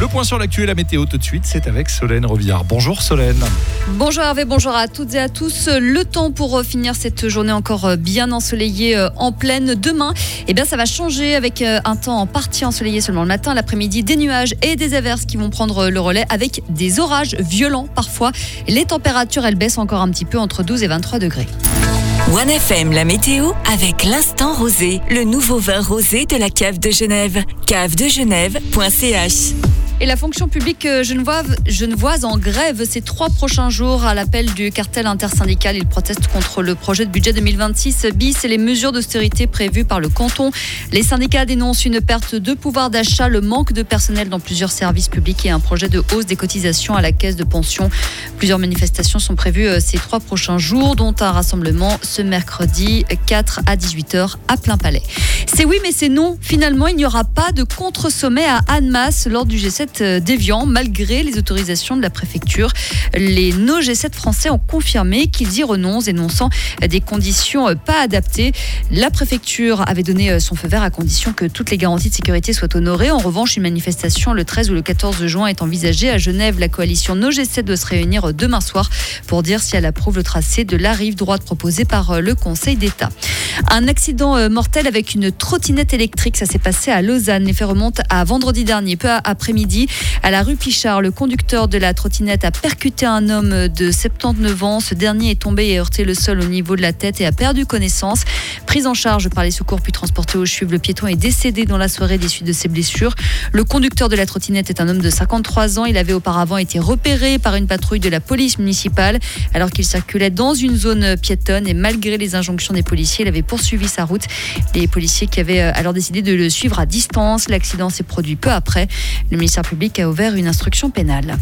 point sur l'actu et la météo tout de suite, c'est avec Solène Rovillard. Bonjour Solène. Bonjour Hervé, bonjour à toutes et à tous. Le temps pour finir cette journée encore bien ensoleillée en pleine. Demain, ça va changer avec un temps en partie ensoleillé seulement le matin. L'après-midi, des nuages et des averses qui vont prendre le relais avec des orages violents parfois. Les températures, elles baissent encore un petit peu entre 12 et 23 degrés. 1FM, la météo avec l'Instant Rosé, le nouveau vin rosé de la Cave de Genève. cavedegenève.ch. Et la fonction publique genevoise en grève ces 3 prochains jours à l'appel du cartel intersyndical. Ils protestent contre le projet de budget 2026 bis et les mesures d'austérité prévues par le canton. Les syndicats dénoncent une perte de pouvoir d'achat, le manque de personnel dans plusieurs services publics et un projet de hausse des cotisations à la caisse de pension. Plusieurs manifestations sont prévues ces 3 prochains jours, dont un rassemblement ce mercredi 4 à 18h à Plein Palais. C'est oui mais c'est non. Finalement, il n'y aura pas de contre-sommet à Annemasse lors du G7 d'Évian, malgré les autorisations de la préfecture. Les no G7 français ont confirmé qu'ils y renoncent, énonçant des conditions pas adaptées. La préfecture avait donné son feu vert à condition que toutes les garanties de sécurité soient honorées. En revanche, une manifestation le 13 ou le 14 juin est envisagée à Genève. La coalition no G7 doit se réunir demain soir pour dire si elle approuve le tracé de la rive droite proposé par le Conseil d'État. Un accident mortel avec une trottinette électrique, ça s'est passé à Lausanne. Les faits remontent à vendredi dernier, peu après-midi. À la rue Pichard, le conducteur de la trottinette a percuté un homme de 79 ans. Ce dernier est tombé et a heurté le sol au niveau de la tête et a perdu connaissance. Pris en charge par les secours puis transporté au CHUV, le piéton est décédé dans la soirée des suites de ses blessures. Le conducteur de la trottinette est un homme de 53 ans. Il avait auparavant été repéré par une patrouille de la police municipale alors qu'il circulait dans une zone piétonne et malgré les injonctions des policiers, il avait poursuivi sa route. Les policiers qui avaient alors décidé de le suivre à distance. L'accident s'est produit peu après. Le ministère public a ouvert une instruction pénale.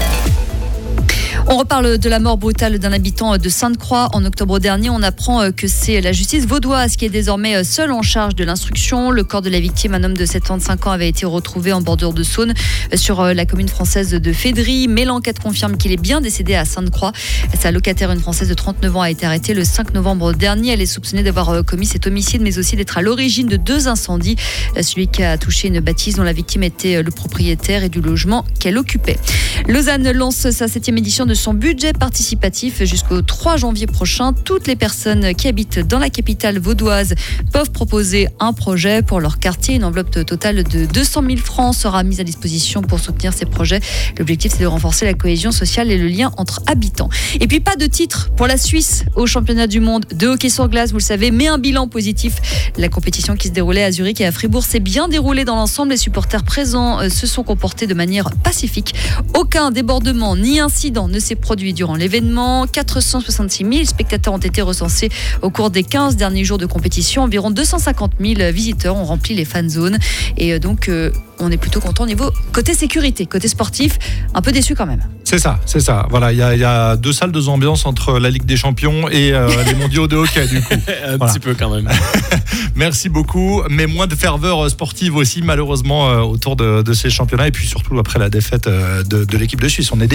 On reparle de la mort brutale d'un habitant de Sainte-Croix. En octobre dernier, on apprend que c'est la justice vaudoise qui est désormais seule en charge de l'instruction. Le corps de la victime, un homme de 75 ans, avait été retrouvé en bordure de Saône sur la commune française de Fédry. Mais l'enquête confirme qu'il est bien décédé à Sainte-Croix. Sa locataire, une Française de 39 ans, a été arrêtée le 5 novembre dernier. Elle est soupçonnée d'avoir commis cet homicide, mais aussi d'être à l'origine de 2 incendies. Celui qui a touché une bâtisse dont la victime était le propriétaire et du logement qu'elle occupait. Lausanne lance sa 7e édition de son budget participatif jusqu'au 3 janvier prochain. Toutes les personnes qui habitent dans la capitale vaudoise peuvent proposer un projet pour leur quartier. Une enveloppe totale de 200 000 francs sera mise à disposition pour soutenir ces projets. L'objectif, c'est de renforcer la cohésion sociale et le lien entre habitants. Et puis, pas de titre pour la Suisse au championnat du monde de hockey sur glace, vous le savez, mais un bilan positif. La compétition qui se déroulait à Zurich et à Fribourg s'est bien déroulée dans l'ensemble. Les supporters présents se sont comportés de manière pacifique. Aucun débordement ni incident ne s'est produit durant l'événement. 466 000 spectateurs ont été recensés au cours des 15 derniers jours de compétition. Environ 250 000 visiteurs ont rempli les fan zones. Et donc, on est plutôt content au niveau côté sécurité, côté sportif, un peu déçu quand même. C'est ça. Voilà, il y a 2 salles, 2 ambiances entre la Ligue des Champions et les mondiaux de hockey du coup. Petit peu quand même. Merci beaucoup, mais moins de ferveur sportive aussi malheureusement autour de ces championnats et puis surtout après la défaite de l'équipe de Suisse. On est